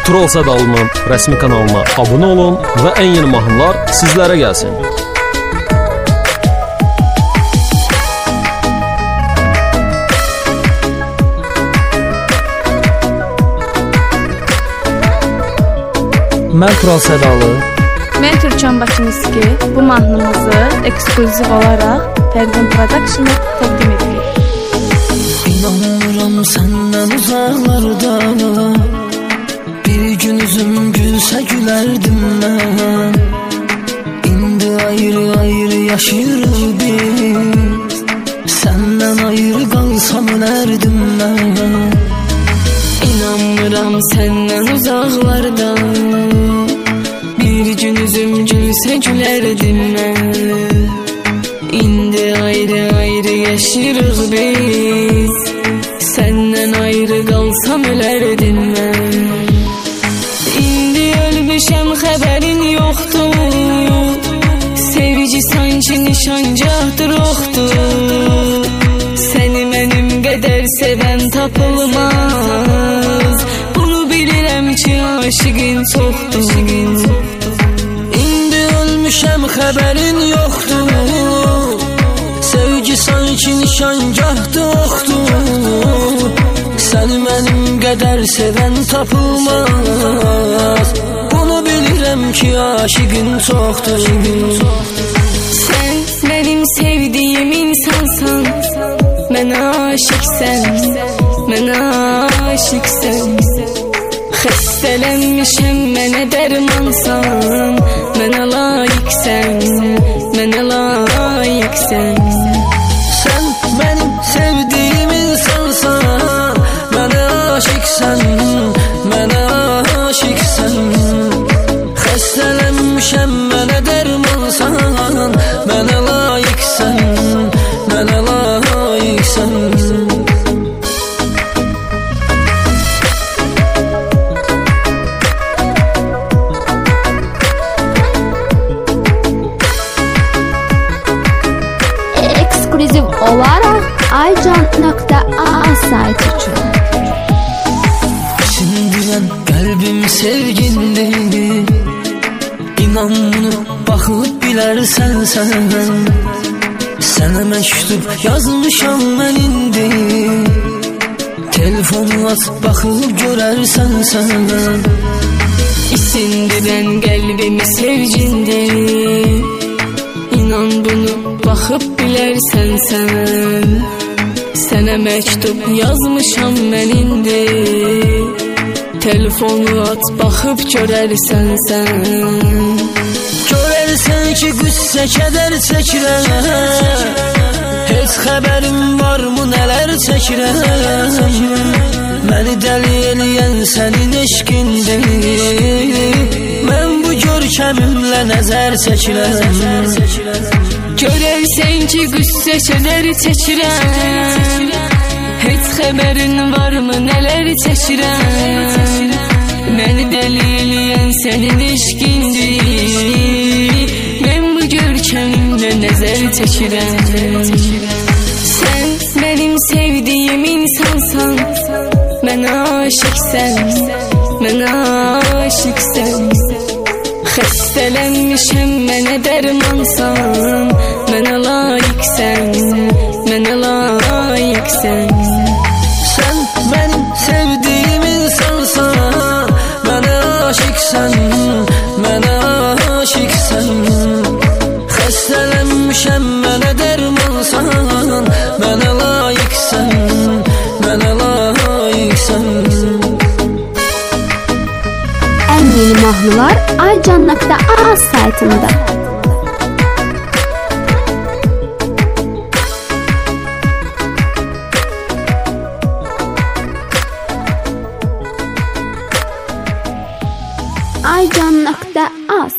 Tural Sədalının rəsmi kanalına abunə olun və ən yeni mahnılar sizlərə gəlsin. Mən Tural Sədalı. Mən Türkan Bakınski. Bu mahnımızı ekskluziv olaraq Fərqin Production'a təqdim edirik. İnanmıram səndən uzaqlarda, bir gün üzüm gülsə gülərdim mən. İndi ayrı-ayrı yaşayırıq biz, səndən ayrı qalsam ölərdim mən. İnanmıram səndən uzaqlarda, bir gün üzüm gülsə gülərdim mən. İndi ayrı-ayrı yaşayırıq biz, səndən ayrı qalsam ölərdim mən. İndi ölmüşəm xəbərin yoxdur, sevgi sanki nişancaqdır oxdur. Səni mənim qədər sevən tapılmaz, bunu bilirəm ki aşıqın çoxdur. İndi ölmüşəm xəbərin yoxdur, sevgi sanki nişancaqdır oxdur. Səni mənim qədər sevən tapılmaz, bunu bilirəm ki aşıqın çoxdur. Sən mənim sevdiyim insansan, mənə aşıqsən, mənə aşıqsən. Xəstələnmişəm, mənə dərmansan, mənə layiqsən, mənə layiqsən. Sən mənim sevdiyim insansan, mənə aşıqsən, mənə aşıqsən. Xəstələnmişəm, mənə dərmansan, mənə layiqsən, mənə layiqsən. Ekskluziv olaraq aycan.az saytı üçün. Sindirən qəlbim sevgindir, İnan bunu baxıb bilərsən sən. Sənə məktub yazmışam mən indi, telefonu aç baxıb görərsən sən. İsindirən qəlbimi sevgindir, İnan bunu baxıb bilərsən sən. Sənə məktub yazmışam mən indi, telefonu aç baxıb görərsən sən. Görərsən ki qüssə kədər çəkirəm, heç xəbərim varmı nələr çəkirəm. Məni dəli eləyən sənin eşqindir, mən bu görkəmimlə nəzər çəkirəm. Görərsən ki qüssə kədər çəkirəm, heç xəbərin varmı nələr çəkirəm. Məni dəli eləyən sənin eşqindir, mən bu görkəmimlə nəzər çəkirəm. Sən mənim sevdiyim insansan, mənə aşıqsən, mənə aşıqsən. Xəstələnmişəm, mənə dərmansan, mənə layiqsən, mənə layiqsən. Sən mənim sevdiyim insansan, mənə aşıqsən, mənə aşıqsən. Xəstələnmişəm, mənə dərmansan, mənə layiqsən, mənə layiqsən. Ən yeni mahnılar aycan.az saytında. aycan.az